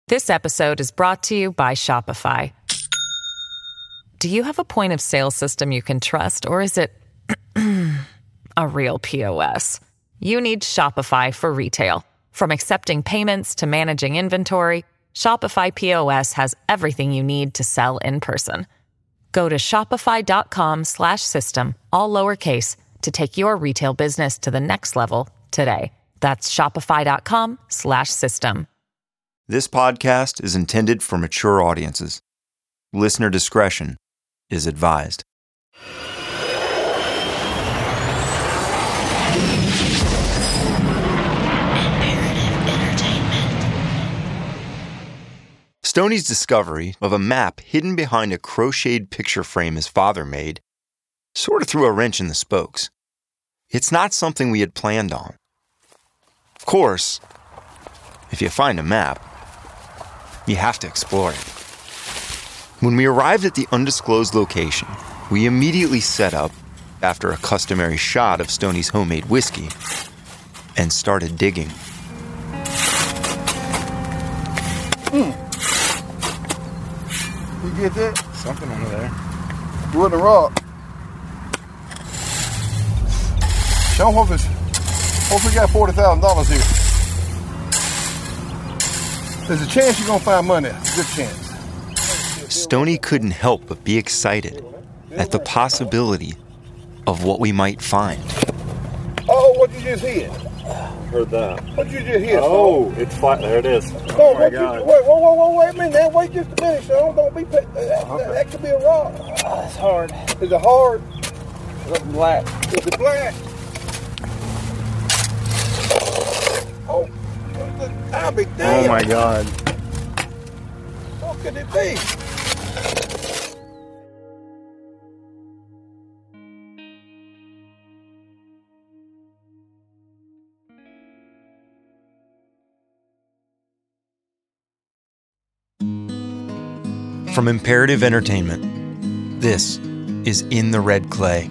This episode is brought to you by Shopify. Do you have a point of sale system you can trust, or is it a real POS? You need Shopify for retail. From accepting payments to managing inventory, Shopify POS has everything you need to sell in person. Go to shopify.com/system, all lowercase, to take your retail business to the next level today. That's shopify.com/system. This podcast is intended for mature audiences. Listener discretion is advised. Stoney's discovery of a map hidden behind a crocheted picture frame his father made sort of threw a wrench in the spokes. It's not something we had planned on. Of course, if you find a map, you have to explore it. When we arrived at the undisclosed location, we immediately set up, after a customary shot of Stoney's homemade whiskey, and started digging. You get that? Something under there. Wood and rock. Show them what we got $40,000 here. There's a chance you're going to find money. Good chance. Stoney couldn't help but be excited at the possibility of what we might find. Oh, what you just hit? Heard that. What you just hit? Oh, it's flat. There it is. Oh my God. Wait a minute. Wait just a minute, son. Don't be... That could be a rock. It's hard. Is it hard? It's black. Is it black? Oh, I'll be damned. Oh my God. What could it be? From Imperative Entertainment, this is In the Red Clay.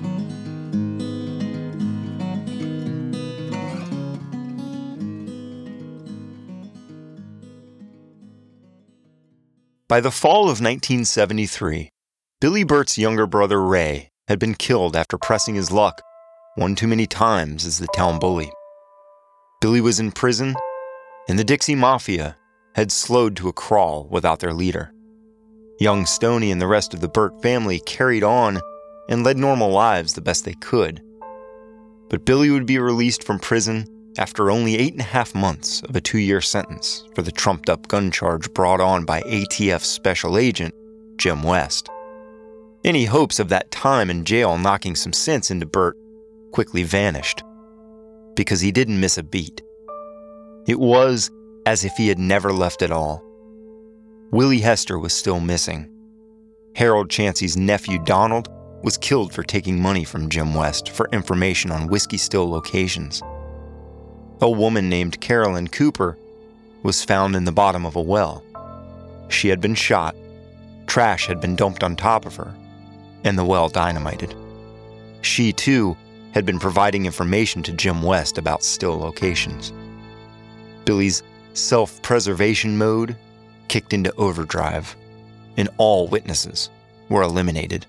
By the fall of 1973, Billy Burt's younger brother Ray had been killed after pressing his luck one too many times as the town bully. Billy was in prison, and the Dixie Mafia had slowed to a crawl without their leader. Young Stoney and the rest of the Burt family carried on and led normal lives the best they could. But Billy would be released from prison after only 8.5 months of a 2-year sentence for the trumped-up gun charge brought on by ATF special agent Jim West. Any hopes of that time in jail knocking some sense into Burt quickly vanished, because he didn't miss a beat. It was as if he had never left at all. Willie Hester was still missing. Harold Chancey's nephew Donald was killed for taking money from Jim West for information on whiskey still locations. A woman named Carolyn Cooper was found in the bottom of a well. She had been shot, trash had been dumped on top of her, and the well dynamited. She, too, had been providing information to Jim West about still locations. Billy's self-preservation mode kicked into overdrive, and all witnesses were eliminated.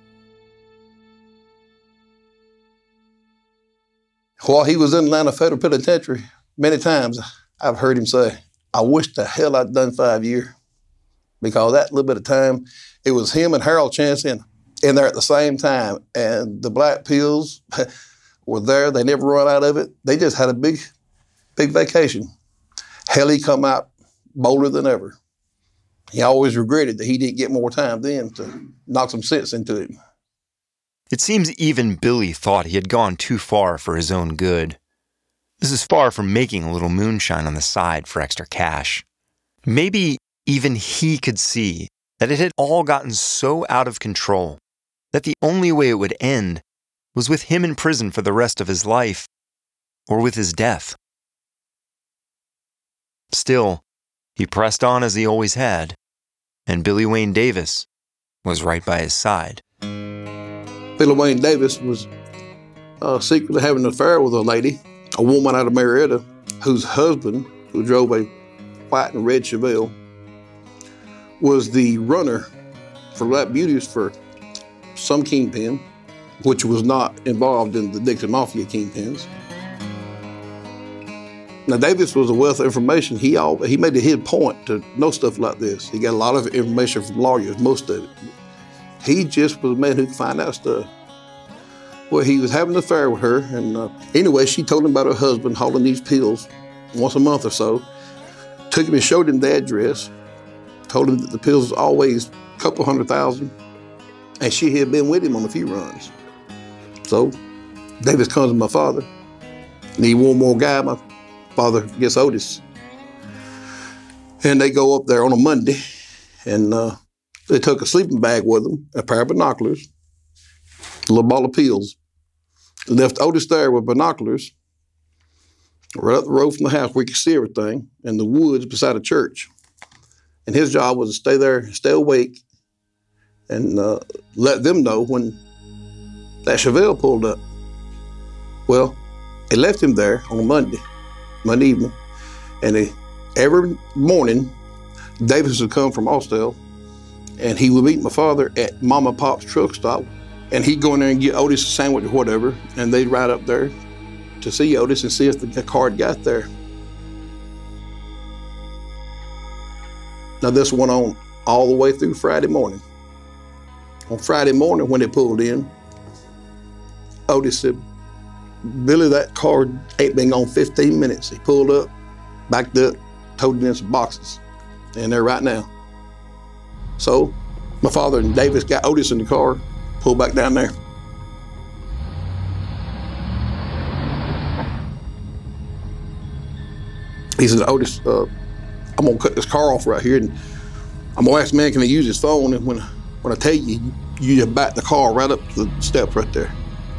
While he was in Atlanta Federal Penitentiary, many times I've heard him say, I wish the hell I'd done 5 years. Because that little bit of time, it was him and Harold Chancey in there at the same time. And the black pills were there. They never run out of it. They just had a big vacation. Hell, he come out bolder than ever. He always regretted that he didn't get more time then to knock some sense into him. It seems even Billy thought he had gone too far for his own good. This is far from making a little moonshine on the side for extra cash. Maybe even he could see that it had all gotten so out of control that the only way it would end was with him in prison for the rest of his life, or with his death. Still, he pressed on as he always had, and Billy Wayne Davis was right by his side. Billy Wayne Davis was secretly having an affair with a lady, a woman out of Marietta, whose husband, who drove a white and red Chevelle, was the runner for Black Beauties for some kingpin, which was not involved in the Dixon Mafia kingpins. Now, Davis was a wealth of information. He made it his point to know stuff like this. He got a lot of information from lawyers, most of it. He just was a man who could find out stuff. Well, he was having an affair with her, and anyway, she told him about her husband hauling these pills once a month or so. Took him and showed him the address. Told him that the pills was always a couple $100,000, and she had been with him on a few runs. So Davis comes to my father. Need one more guy. My father gets Otis. And they go up there on a Monday, and they took a sleeping bag with them, a pair of binoculars, a little bottle of pills. Left Otis there with binoculars, right up the road from the house where he could see everything, in the woods beside a church. And his job was to stay there, stay awake, and let them know when that Chevelle pulled up. Well, they left him there on a Monday evening, and every morning, Davis would come from Austell, and he would meet my father at Mom and Pop's truck stop, and he'd go in there and get Otis a sandwich or whatever, and they'd ride up there to see Otis and see if the car had got there. Now, this went on all the way through Friday morning. On Friday morning, when they pulled in, Otis said, "Billy, that car ain't been gone 15 minutes. He pulled up, backed up, toted in some boxes, and they're right now." So my father and Davis got Otis in the car, pulled back down there. He said, "Otis, I'm gonna cut this car off right here, and I'm gonna ask the man, can he use his phone? And when I tell you, you just back the car right up to the steps right there."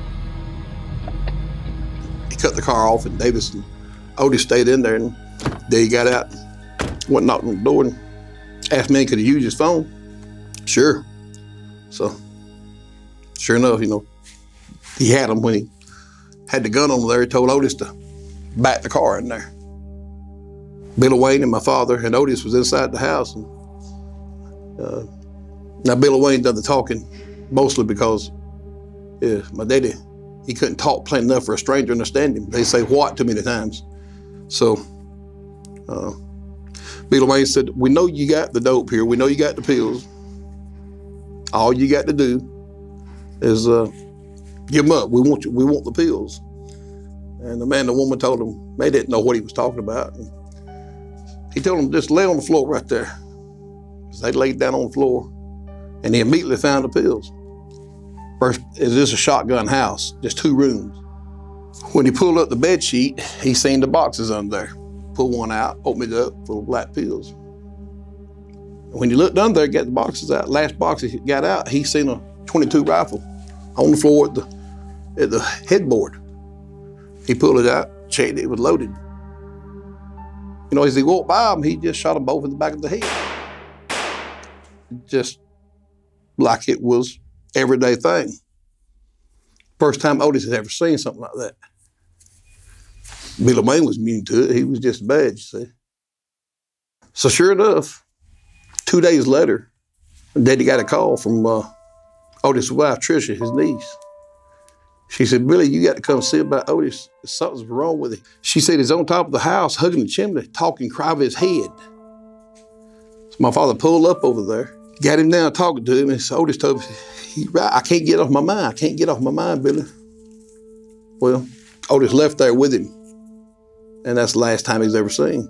He cut the car off, and Davis and Otis stayed in there, and then he got out, went knocked on the door, and asked me, could he use his phone? Sure. So, sure enough, he had him when he had the gun on him there. He told Otis to back the car in there. Billy Wayne and my father and Otis was inside the house. And, now, Billy Wayne done the talking, mostly because my daddy, he couldn't talk plain enough for a stranger to understand him. They say what too many times. So, Billy Wayne said, "We know you got the dope here. We know you got the pills. All you got to do is give them up. We want the pills." And the man and the woman told him they didn't know what he was talking about. And he told them just lay on the floor right there. So they laid down on the floor, and he immediately found the pills. First, is this a shotgun house? Just 2 rooms. When he pulled up the bed sheet, he seen the boxes under there. Pulled one out, opened it up, full of black pills. When he looked under there, got the boxes out, last box he got out, he seen a .22 rifle on the floor at the headboard. He pulled it out, checked it was loaded. As he walked by him, he just shot them both in the back of the head. Just like it was everyday thing. First time Otis had ever seen something like that. Billy Wayne was immune to it. He was just bad, you see. So sure enough, 2 days later, Daddy got a call from Otis' wife, Tricia, his niece. She said, "Billy, you got to come see about Otis. Something's wrong with him." She said he's on top of the house, hugging the chimney, talking, cry of his head. So my father pulled up over there, got him down talking to him, and so Otis told me, "I can't get off my mind. I can't get off my mind, Billy." Well, Otis left there with him, and that's the last time he's ever seen.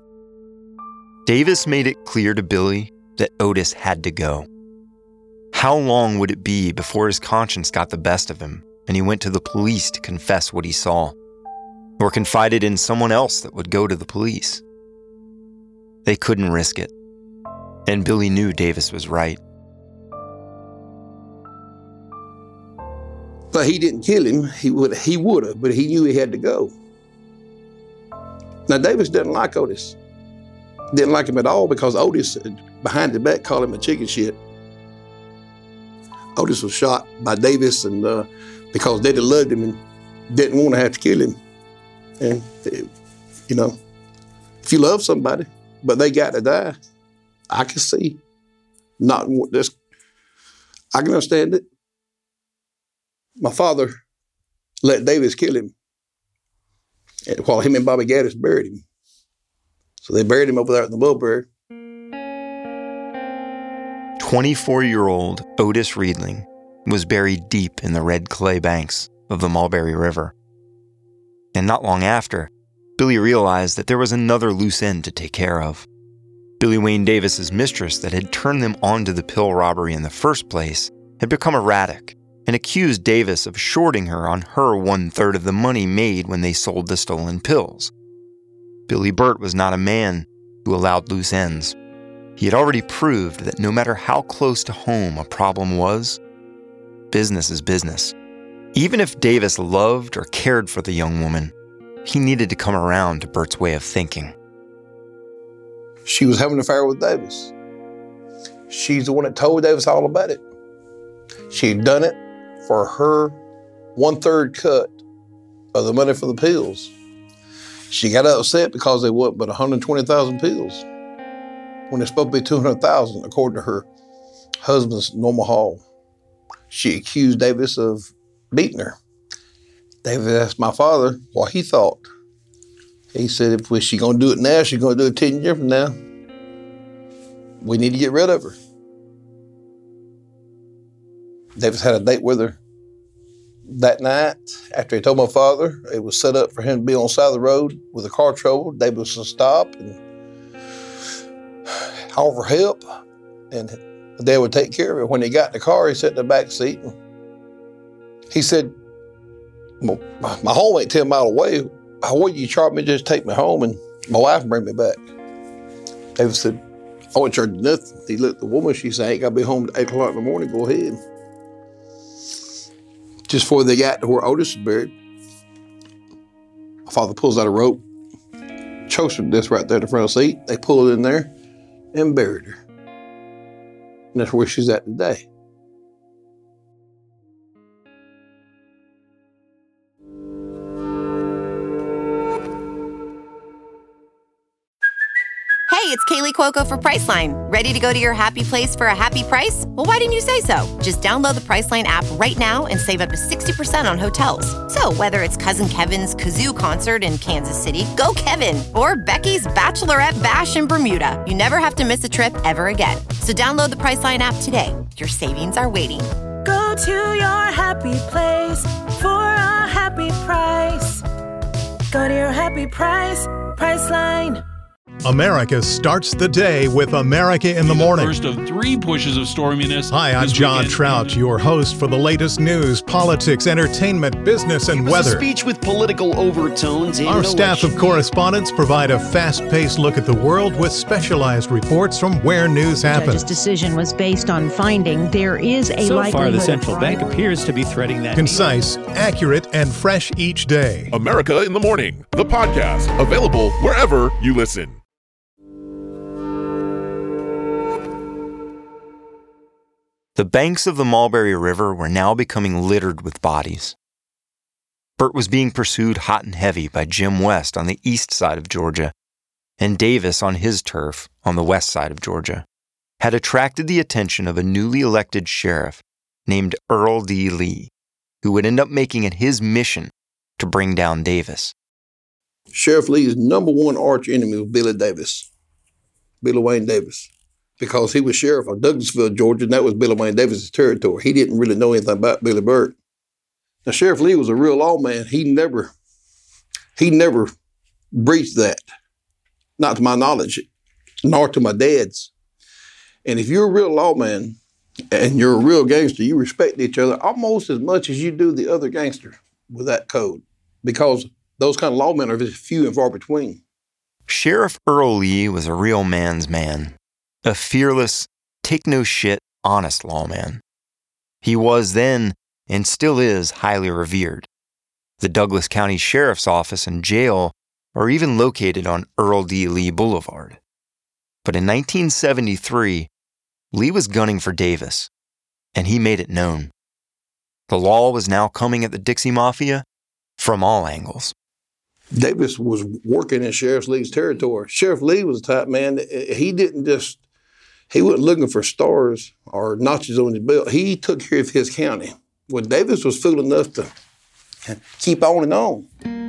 Davis made it clear to Billy that Otis had to go. How long would it be before his conscience got the best of him and he went to the police to confess what he saw, or confided in someone else that would go to the police? They couldn't risk it, and Billy knew Davis was right. But he didn't kill him. He would have, but he knew he had to go. Now, Davis didn't like Otis. Didn't like him at all because Otis, behind the back, called him a chicken shit. Otis was shot by Davis, and because Daddy loved him and didn't want to have to kill him. And, if you love somebody, but they got to die, I can see Not this. I can understand it. My father let Davis kill him while him and Bobby Gaddis buried him. So they buried him over there at the Mulberry. 24-year-old Otis Riedling was buried deep in the red clay banks of the Mulberry River. And not long after, Billy realized that there was another loose end to take care of. Billy Wayne Davis's mistress that had turned them onto the pill robbery in the first place had become erratic and accused Davis of shorting her on her 1/3 of the money made when they sold the stolen pills. Billy Burt was not a man who allowed loose ends. He had already proved that no matter how close to home a problem was, business is business. Even if Davis loved or cared for the young woman, he needed to come around to Burt's way of thinking. She was having an affair with Davis. She's the one that told Davis all about it. She'd done it for her 1/3 cut of the money for the pills. She got upset because they wasn't but 120,000 pills when it's supposed to be 200,000 according to her husband's normal haul. She accused Davis of beating her. Davis asked my father what he thought. He said, if she's going to do it now, she's going to do it 10 years from now. We need to get rid of her. Davis had a date with her that night. After he told my father, it was set up for him to be on the side of the road with a car trouble. Davis would stop and offer help, and Dad would take care of it. When he got in the car, he sat in the back seat. And he said, well, my home ain't 10 miles away. How would you charge me to just take me home and my wife bring me back? Davis said, I wouldn't charge you nothing. He looked at the woman. She said, I ain't got to be home at 8 o'clock in the morning. Go ahead. Just before they got to where Otis was buried, my father pulls out a rope, chokes her to death right there in the front of the seat. They pulled her in there and buried her. And that's where she's at today. Hey, it's Kaylee Cuoco for Priceline. Ready to go to your happy place for a happy price? Well, why didn't you say so? Just download the Priceline app right now and save up to 60% on hotels. So whether it's Cousin Kevin's Kazoo Concert in Kansas City, go Kevin, or Becky's Bachelorette Bash in Bermuda, you never have to miss a trip ever again. So download the Priceline app today. Your savings are waiting. Go to your happy place for a happy price. Go to your happy price, Priceline. America starts the day with America in the Morning. First of 3 pushes of storminess. Hi, I'm John Trout, your host for the latest news, politics, entertainment, business, and weather. A speech with political overtones. Our staff of correspondents provide a fast-paced look at the world with specialized reports from where news happens. The judge's decision was based on finding there is a likelihood. So far, the central bank appears to be threading that. Concise, accurate, and fresh each day. America in the Morning, the podcast, available wherever you listen. The banks of the Mulberry River were now becoming littered with bodies. Burt was being pursued hot and heavy by Jim West on the east side of Georgia, and Davis on his turf on the west side of Georgia had attracted the attention of a newly elected sheriff named Earl D. Lee, who would end up making it his mission to bring down Davis. Sheriff Lee's number one arch enemy was Billy Davis, Billy Wayne Davis, because he was sheriff of Douglasville, Georgia, and that was Billy Wayne Davis' territory. He didn't really know anything about Billy Burt. Now, Sheriff Lee was a real lawman. He never breached that, not to my knowledge, nor to my dad's. And if you're a real lawman and you're a real gangster, you respect each other almost as much as you do the other gangster with that code, because those kind of lawmen are few and far between. Sheriff Earl Lee was a real man's man. A fearless, take-no-shit, honest lawman. He was then, and still is, highly revered. The Douglas County Sheriff's Office and jail are even located on Earl D. Lee Boulevard. But in 1973, Lee was gunning for Davis, and he made it known. The law was now coming at the Dixie Mafia from all angles. Davis was working in Sheriff Lee's territory. Sheriff Lee was the type man that he didn't just He wasn't looking for stars or notches on his belt. He took care of his county. Well, Davis was fool enough to keep on and on.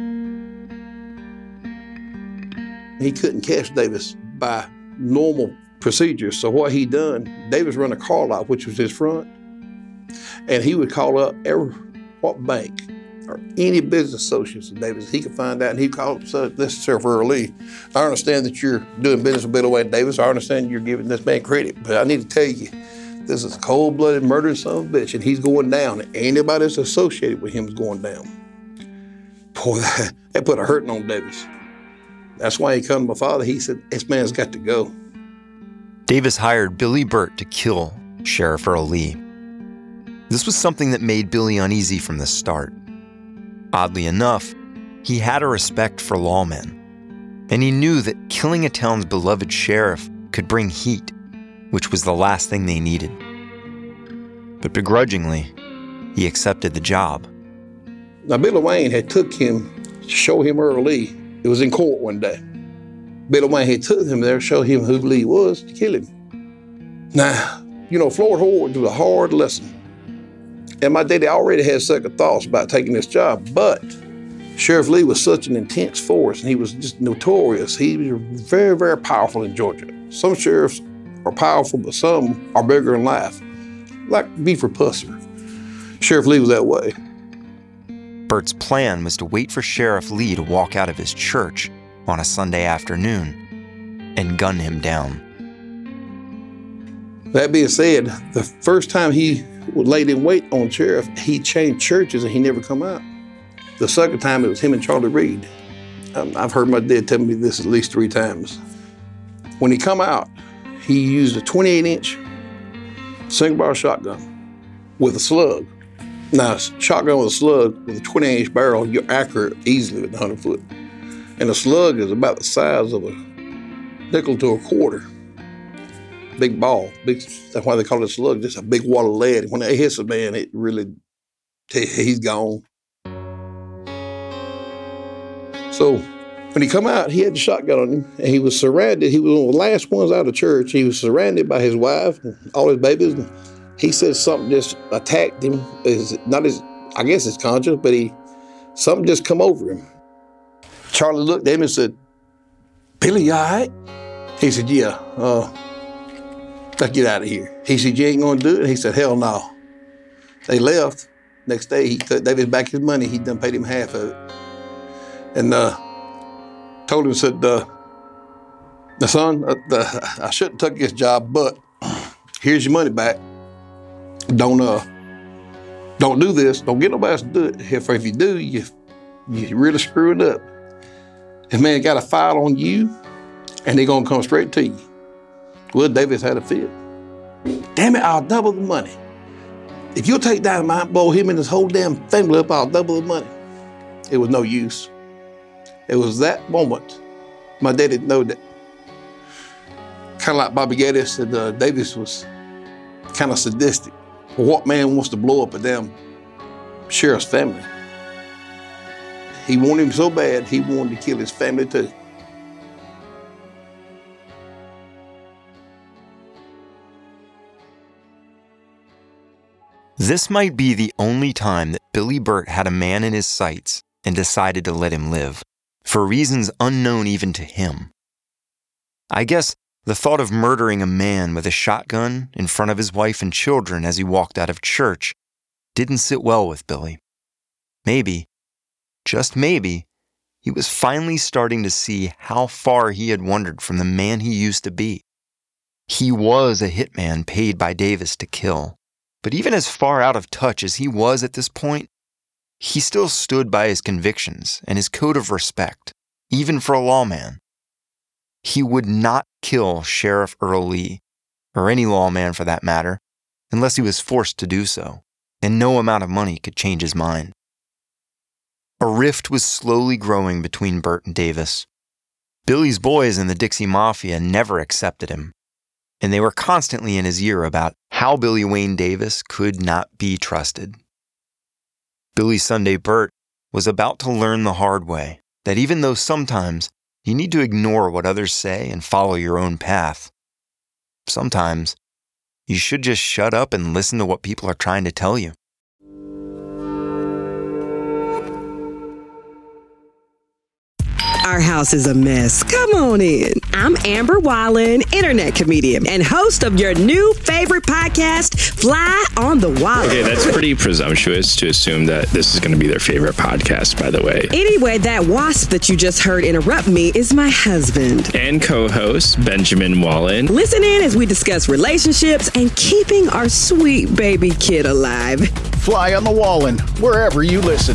He couldn't catch Davis by normal procedures. So what he done, Davis run a car lot, which was his front, and he would call up what bank or any business associates of Davis he could find out, and he'd call up and say, "This is Sheriff Earl Lee. I understand that you're doing business with Billy Wayne Davis. I understand you're giving this man credit, but I need to tell you, this is a cold-blooded murdering son of a bitch, and he's going down. And anybody that's associated with him is going down." Boy, that put a hurting on Davis. That's why he come to my father. He said, "This man's got to go." Davis hired Billy Burt to kill Sheriff Earl Lee. This was something that made Billy uneasy from the start. Oddly enough, he had a respect for lawmen, and he knew that killing a town's beloved sheriff could bring heat, which was the last thing they needed. But begrudgingly, he accepted the job. Now, Billy Wayne had took him to show him Earl Lee. It was in court one day. Billy Wayne had took him there to show him who Lee was to kill him. Now, Floyd Horde was a hard lesson. And my daddy already had second thoughts about taking this job, but Sheriff Lee was such an intense force, and he was just notorious. He was very, very powerful in Georgia. Some sheriffs are powerful, but some are bigger than life, like Beaver Pusser. Sheriff Lee was that way. Burt's plan was to wait for Sheriff Lee to walk out of his church on a Sunday afternoon and gun him down. That being said, the first time he laid in wait on Sheriff, he changed churches and he never come out. The second time, it was him and Charlie Reed. I've heard my dad tell me this at least 3 times. When he come out, he used a 28-inch single-barrel shotgun with a slug. Now, shotgun with a slug with a 28-inch barrel, you're accurate easily with 100 foot. And a slug is about the size of a nickel to a quarter. Big ball. That's why they call it a slug, just a big wad of lead. When it hits a man, it really, he's gone. So when he come out, he had the shotgun on him, and he was surrounded. He was one of the last ones out of church. He was surrounded by his wife and all his babies. And he said something just attacked him. I guess his conscience, but something just come over him. Charlie looked at him and said, "Billy, you all right?" He said, "Yeah, let's get out of here." He said, "You ain't gonna do it?" He said, "Hell no." They left. Next day, he cut Davis back his money. He done paid him half of it. And told him, said, "Son, I shouldn't have took this job, but here's your money back. Don't do this. Don't get nobody else to do it. If you do, you really screwing up. This man got a file on you, and they're gonna come straight to you." Well, Davis had a fit. "Damn it, I'll double the money. If you'll take dynamite, blow him and his whole damn family up, I'll double the money." It was no use. It was that moment my dad didn't know that. Kind of like Bobby Geddes said, Davis was kind of sadistic. Well, what man wants to blow up a damn sheriff's family? He wanted him so bad, he wanted to kill his family too. This might be the only time that Billy Burt had a man in his sights and decided to let him live, for reasons unknown even to him. I guess the thought of murdering a man with a shotgun in front of his wife and children as he walked out of church didn't sit well with Billy. Maybe, just maybe, he was finally starting to see how far he had wandered from the man he used to be. He was a hitman paid by Davis to kill, but even as far out of touch as he was at this point, he still stood by his convictions and his code of respect, even for a lawman. He would not kill Sheriff Earl Lee, or any lawman for that matter, unless he was forced to do so, and no amount of money could change his mind. A rift was slowly growing between Burt and Davis. Billy's boys in the Dixie Mafia never accepted him, and they were constantly in his ear about how Billy Wayne Davis could not be trusted. Billy Sunday Burt was about to learn the hard way that even though sometimes you need to ignore what others say and follow your own path, sometimes you should just shut up and listen to what people are trying to tell you. Our house is a mess. Come on in. I'm Amber Wallen, internet comedian and host of your new favorite podcast, Fly on the Wall. Okay, that's pretty presumptuous to assume that this is going to be their favorite podcast, by the way. Anyway, that wasp that you just heard interrupt me is my husband. And co-host, Benjamin Wallen. Listen in as we discuss relationships and keeping our sweet baby kid alive. Fly on the Wallen, wherever you listen.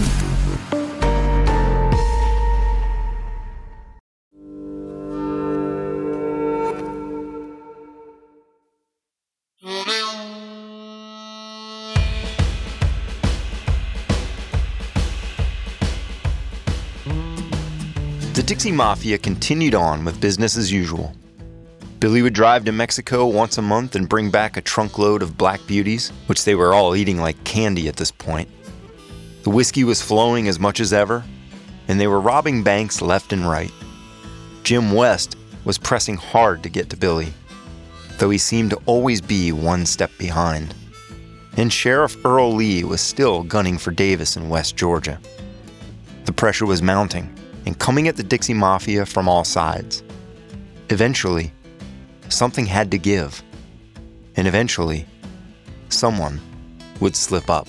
The Dixie Mafia continued on with business as usual. Billy would drive to Mexico once a month and bring back a trunkload of black beauties, which they were all eating like candy at this point. The whiskey was flowing as much as ever, and they were robbing banks left and right. Jim West was pressing hard to get to Billy, though he seemed to always be one step behind. And Sheriff Earl Lee was still gunning for Davis in West Georgia. The pressure was mounting and coming at the Dixie Mafia from all sides. Eventually, something had to give. And eventually, someone would slip up.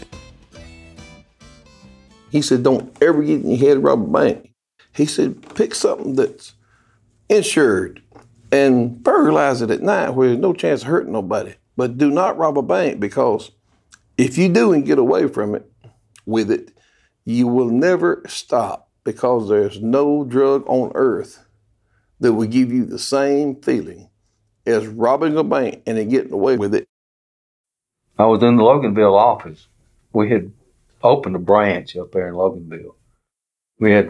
He said, don't ever get in your head to rob a bank. He said, pick something that's insured and burglarize it at night where there's no chance of hurting nobody. But do not rob a bank, because if you do and get away from it, with it, you will never stop, because there's no drug on earth that will give you the same feeling as robbing a bank and then getting away with it. I was in the Loganville office. We had opened a branch up there in Loganville. We had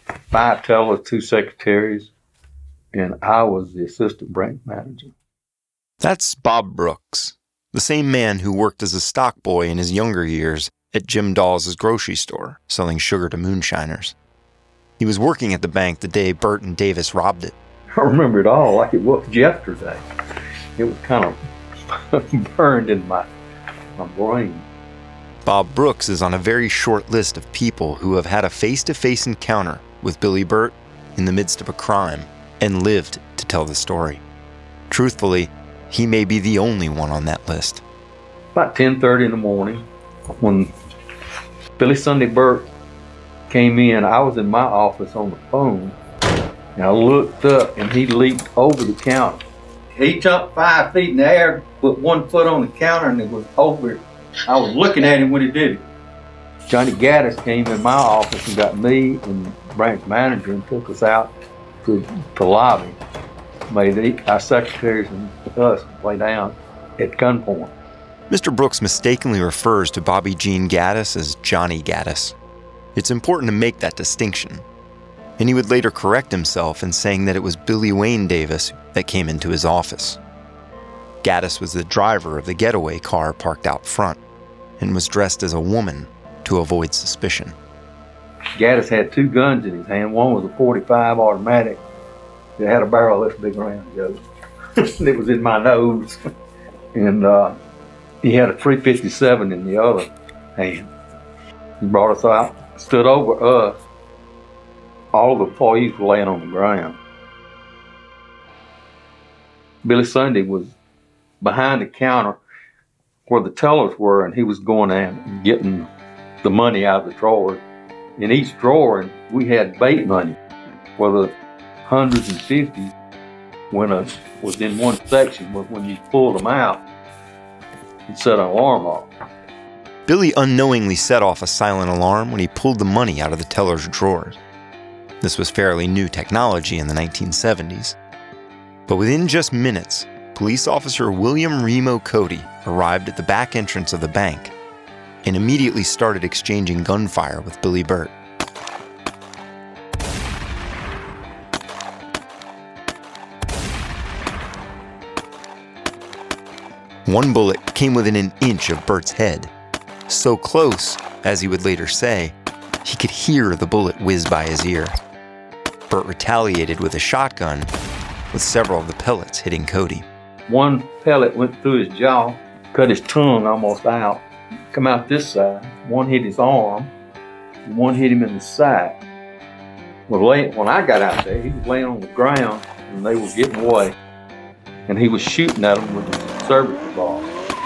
5 tellers, 2 secretaries, and I was the assistant branch manager. That's Bob Brooks, the same man who worked as a stock boy in his younger years at Jim Dawes' grocery store, selling sugar to moonshiners. He was working at the bank the day Bert and Davis robbed it. I remember it all like it was yesterday. It was kind of burned in my brain. Bob Brooks is on a very short list of people who have had a face-to-face encounter with Billy Burt in the midst of a crime and lived to tell the story. Truthfully, he may be the only one on that list. About 10:30 in the morning, when Billy Sunday Burt came in, I was in my office on the phone, and I looked up, and he leaped over the counter. He jumped 5 feet in the air, put 1 foot on the counter, and it was over. I was looking at him when he did it. Johnny Gaddis came in my office and got me and the branch manager and took us out to lobby. Made our secretaries and us lay down at gunpoint. Mr. Brooks mistakenly refers to Bobby Gene Gaddis as Johnny Gaddis. It's important to make that distinction. And he would later correct himself in saying that it was Billy Wayne Davis that came into his office. Gaddis was the driver of the getaway car parked out front and was dressed as a woman to avoid suspicion. Gaddis had 2 guns in his hand. One was a .45 automatic that had a barrel this big around, Joe. It was in my nose. And he had a .357 in the other hand. He brought us out, stood over us. All the employees were laying on the ground. Billy Sunday was behind the counter where the tellers were, and he was going in and getting the money out of the drawers. In each drawer, we had bait money, whether hundreds and 50s was in one section, but when you pulled them out, it set an alarm off. Billy unknowingly set off a silent alarm when he pulled the money out of the teller's drawers. This was fairly new technology in the 1970s. But within just minutes, police officer William Remo Cody arrived at the back entrance of the bank and immediately started exchanging gunfire with Billy Burt. One bullet came within an inch of Burt's head, so close, as he would later say, he could hear the bullet whiz by his ear. Burt retaliated with a shotgun, with several of the pellets hitting Cody. One pellet went through his jaw, cut his tongue almost out. Come out this side. One hit his arm, and one hit him in the side. Well, when I got out there, he was laying on the ground, and they were getting away. And he was shooting at them with his service ball.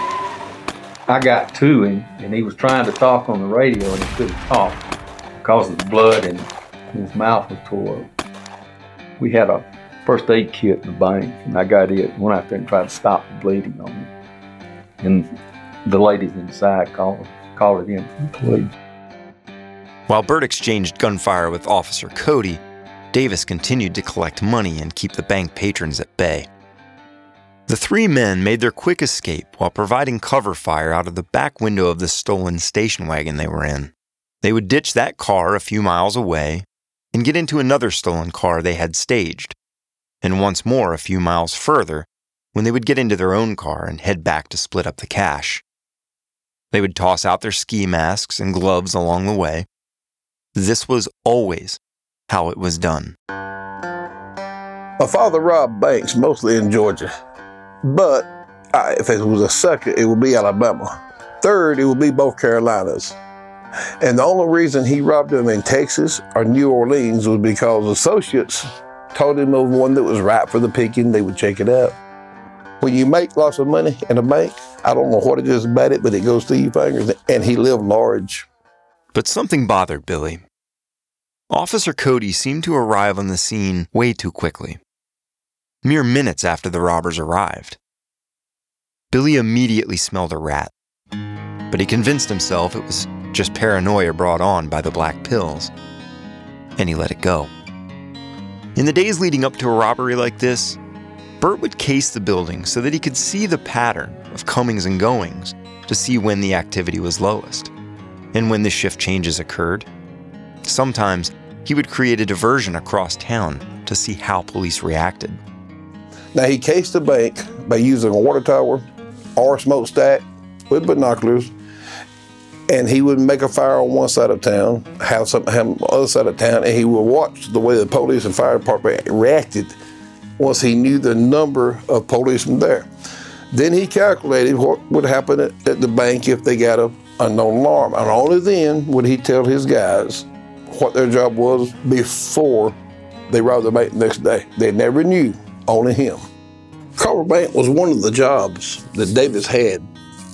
I got to him, and he was trying to talk on the radio, and he couldn't talk because of the blood, and his mouth was tore up. We had a first aid kit in the bank, and I got it, went out there and tried to stop the bleeding on him. And the ladies inside called it in from the police. While Burt exchanged gunfire with Officer Cody, Davis continued to collect money and keep the bank patrons at bay. The three men made their quick escape while providing cover fire out of the back window of the stolen station wagon they were in. They would ditch that car a few miles away and get into another stolen car they had staged, and once more a few miles further when they would get into their own car and head back to split up the cash. They would toss out their ski masks and gloves along the way. This was always how it was done. My father robbed banks mostly in Georgia, but if it was a second, it would be Alabama. Third, it would be both Carolinas. And the only reason he robbed them in Texas or New Orleans was because associates told him of one that was ripe for the picking. They would check it out. When you make lots of money in a bank, I don't know what it is about it, but it goes through your fingers, and he lived large. But something bothered Billy. Officer Cody seemed to arrive on the scene way too quickly, mere minutes after the robbers arrived. Billy immediately smelled a rat, but he convinced himself it was just paranoia brought on by the black pills, and he let it go. In the days leading up to a robbery like this, Burt would case the building so that he could see the pattern of comings and goings to see when the activity was lowest, and when the shift changes occurred. Sometimes he would create a diversion across town to see how police reacted. Now, he cased the bank by using a water tower or a smokestack with binoculars, and he would make a fire on one side of town, have something happen on the other side of town, and he would watch the way the police and fire department reacted once he knew the number of policemen there. Then he calculated what would happen at the bank if they got an unknown alarm, and only then would he tell his guys what their job was before they robbed the bank the next day. They never knew, only him. Carver Bank was one of the jobs that Davis had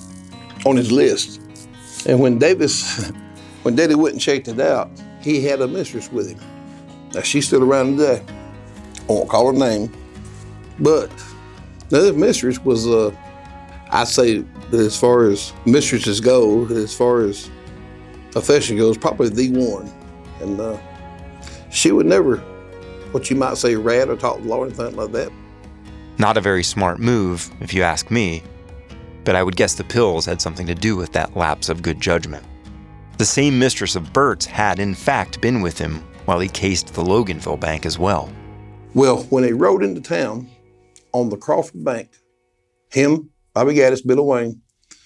on his list. And when Daddy went and checked it out, he had a mistress with him. Now, she's still around today. I won't call her name. But this mistress was, I'd say, as far as mistresses go, as far as affection goes, probably the one. And she would never, what you might say, rat or talk law or anything like that. Not a very smart move, if you ask me, but I would guess the pills had something to do with that lapse of good judgment. The same mistress of Burt's had, in fact, been with him while he cased the Loganville Bank as well. Well, when he rode into town on the Crawford Bank, him, Bobby Gaddis, Billy Wayne,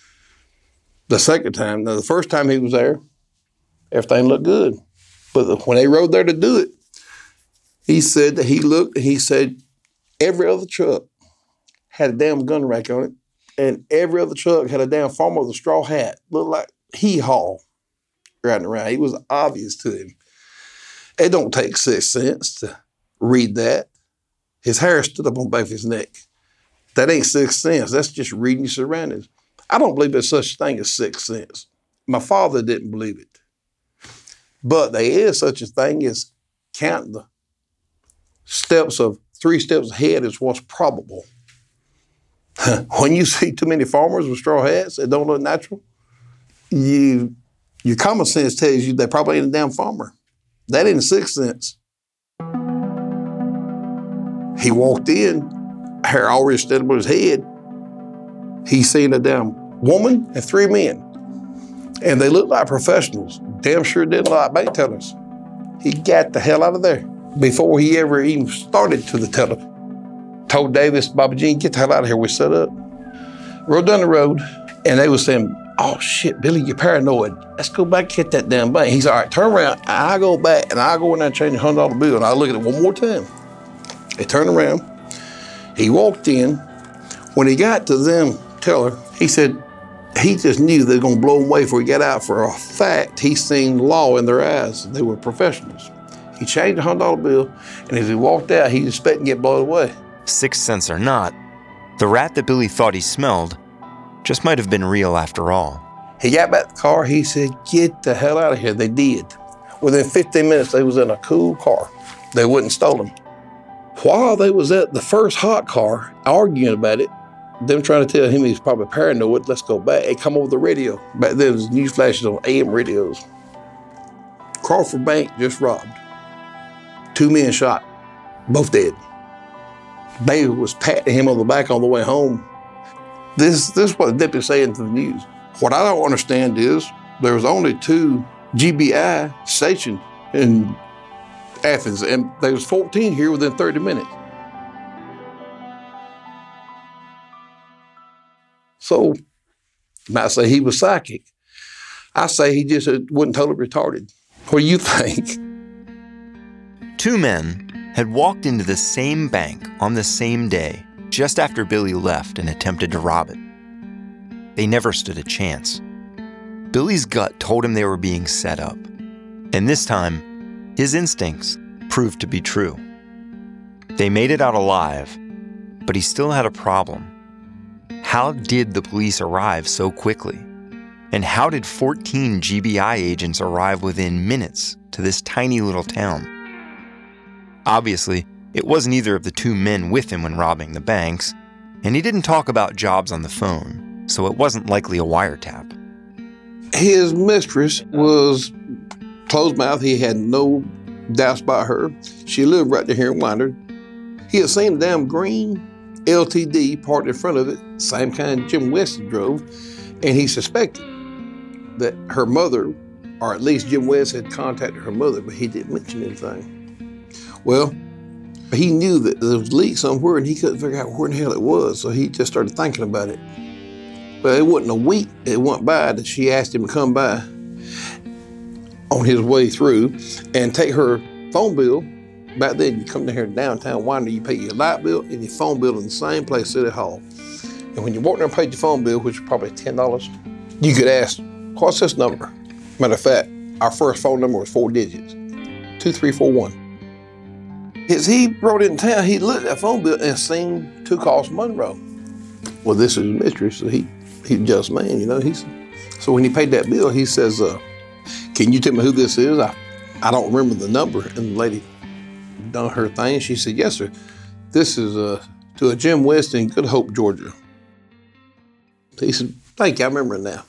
the second time, now the first time he was there, everything looked good. But when they rode there to do it, he said that he looked and he said every other truck had a damn gun rack on it, and every other truck had a damn farmer with a straw hat, looked like hee-haw riding around. It was obvious to him. It don't take 6 cents to read that. His hair stood up on both his neck. That ain't 6 cents. That's just reading your surroundings. I don't believe there's such a thing as 6 cents. My father didn't believe it. But there is such a thing as counting the steps of 3 steps ahead is what's probable. When you see too many farmers with straw hats that don't look natural, your common sense tells you they probably ain't a damn farmer. That ain't 6 cents. He walked in, hair already stood up on his head. He seen a damn woman and 3 men. And they looked like professionals. Damn sure didn't look like bank tellers. He got the hell out of there before he ever even started to the teller. Told Davis, Bobby Jean, get the hell out of here. We set up. Rode down the road, and they was saying, oh shit, Billy, you're paranoid. Let's go back and hit that damn bank. He said, all right, turn around. I go back, and I go in there and change a $100 bill, and I look at it one more time. They turned around. He walked in. When he got to them teller, he said he just knew they were going to blow him away before he got out. For a fact, he seen law in their eyes. They were professionals. He changed a $100 bill, and as he walked out, he was expecting to get blown away. Sixth sense or not, the rat that Billy thought he smelled just might have been real after all. He got back to the car. He said, "Get the hell out of here." They did. Within 15 minutes, they was in a cool car. They wouldn't stole him. While they was at the first hot car arguing about it, them trying to tell him he's probably paranoid, let's go back. It come over the radio. Back then, there was news flashes on AM radios. Crawford Bank just robbed. 2 men shot, both dead. They was patting him on the back on the way home. This is what the deputy saying to the news. What I don't understand is there was only 2 GBI stationed in Athens, and there was 14 here within 30 minutes. So, I say he was psychic. I say he just wasn't totally retarded. What do you think? 2 men had walked into the same bank on the same day, just after Billy left and attempted to rob it. They never stood a chance. Billy's gut told him they were being set up. And this time, his instincts proved to be true. They made it out alive, but he still had a problem. How did the police arrive so quickly? And how did 14 GBI agents arrive within minutes to this tiny little town? Obviously, it wasn't either of the 2 men with him when robbing the banks, and he didn't talk about jobs on the phone, so it wasn't likely a wiretap. His mistress was closed-mouthed. He had no doubts about her. She lived right there here in Winder. He had seen a damn green LTD parked in front of it, same kind Jim West drove, and he suspected that her mother, or at least Jim West had contacted her mother, but he didn't mention anything. Well, he knew that there was a leak somewhere and he couldn't figure out where in the hell it was, so he just started thinking about it. But it wasn't a week it went by that she asked him to come by on his way through and take her phone bill. Back then, you come down here to downtown Winder, you pay your light bill and your phone bill in the same place, City Hall. And when you walked there and paid your phone bill, which was probably $10, you could ask, "What's this number?" Matter of fact, our first phone number was 4 digits, 2341. As he rode in town, he looked at that phone bill and seen 2 calls from Monroe. Well, this is his mistress, so he's a just man, you know. So when he paid that bill, he says, "Can you tell me who this is? I don't remember the number." And the lady done her thing. She said, "Yes, sir. This is to a Jim West in Good Hope, Georgia." He said, "Thank you, I remember it now."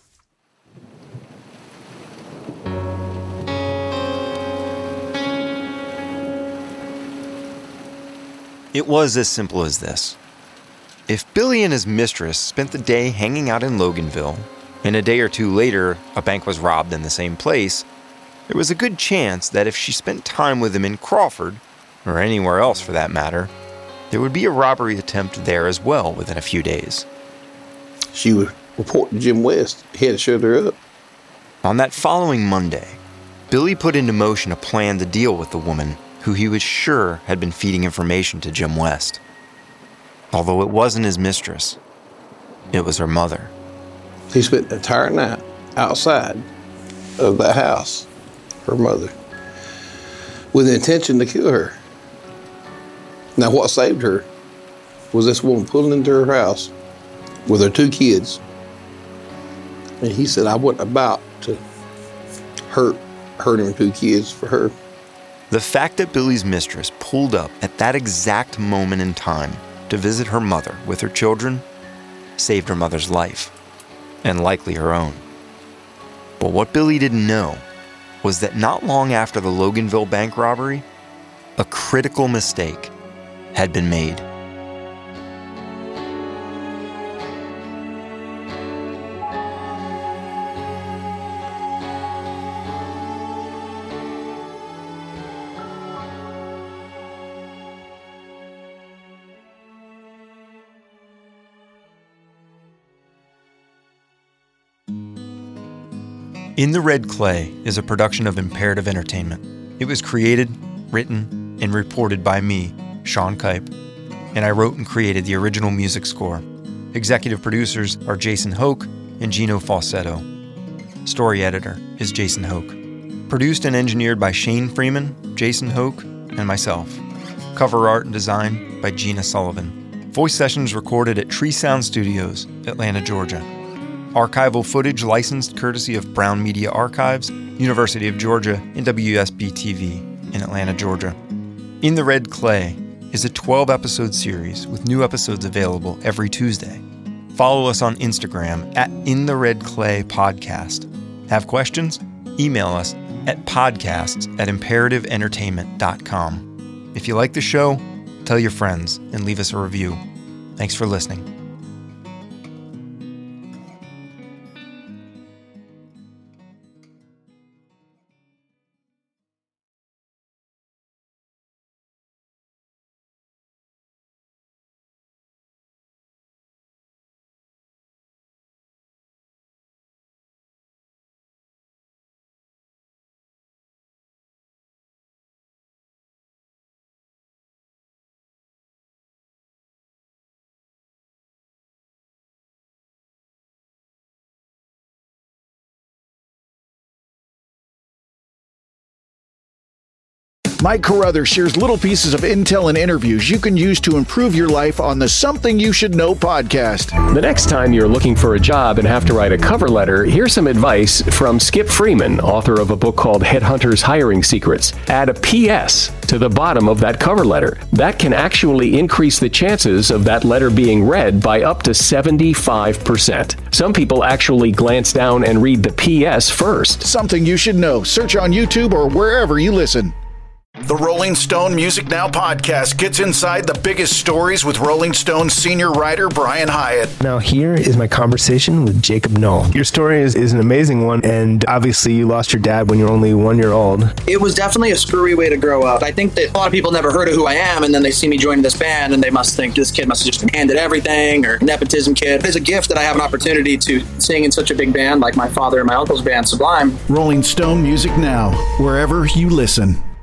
It was as simple as this. If Billy and his mistress spent the day hanging out in Loganville, and a day or 2 later a bank was robbed in the same place, there was a good chance that if she spent time with him in Crawford, or anywhere else for that matter, there would be a robbery attempt there as well within a few days. She would report to Jim West. He had to shut her up. On that following Monday, Billy put into motion a plan to deal with the woman who he was sure had been feeding information to Jim West. Although it wasn't his mistress, it was her mother. He spent the entire night outside of the house, her mother, with the intention to kill her. Now, what saved her was this woman pulling into her house with her 2 kids. And he said, "I wasn't about to hurt him 2 kids for her." The fact that Billy's mistress pulled up at that exact moment in time to visit her mother with her children saved her mother's life, and likely her own. But what Billy didn't know was that not long after the Loganville bank robbery, a critical mistake had been made. In the Red Clay is a production of Imperative Entertainment. It was created, written, and reported by me, Sean Kipe, and I wrote and created the original music score. Executive producers are Jason Hoke and Gino Falsetto. Story editor is Jason Hoke. Produced and engineered by Shane Freeman, Jason Hoke, and myself. Cover art and design by Gina Sullivan. Voice sessions recorded at Tree Sound Studios, Atlanta, Georgia. Archival footage licensed courtesy of Brown Media Archives, University of Georgia, and WSB-TV in Atlanta, Georgia. In the Red Clay is a 12-episode series with new episodes available every Tuesday. Follow us on Instagram at InTheRedClayPodcast. Have questions? Email us at podcasts@imperativeentertainment.com. If you like the show, tell your friends and leave us a review. Thanks for listening. Mike Carruthers shares little pieces of intel and interviews you can use to improve your life on the Something You Should Know podcast. The next time you're looking for a job and have to write a cover letter, here's some advice from Skip Freeman, author of a book called Headhunters Hiring Secrets. Add a PS to the bottom of that cover letter. That can actually increase the chances of that letter being read by up to 75%. Some people actually glance down and read the PS first. Something You Should Know. Search on YouTube or wherever you listen. The Rolling Stone Music Now podcast gets inside the biggest stories with Rolling Stone senior writer Brian Hiatt. Now here is my conversation with Jacob Knoll. Your story is an amazing one, and obviously you lost your dad when you were only 1 year old. It was definitely a screwy way to grow up. I think that a lot of people never heard of who I am, and then they see me joining this band, and they must think this kid must have just been handed everything, or nepotism kid. It's a gift that I have an opportunity to sing in such a big band like my father and my uncle's band, Sublime. Rolling Stone Music Now, wherever you listen.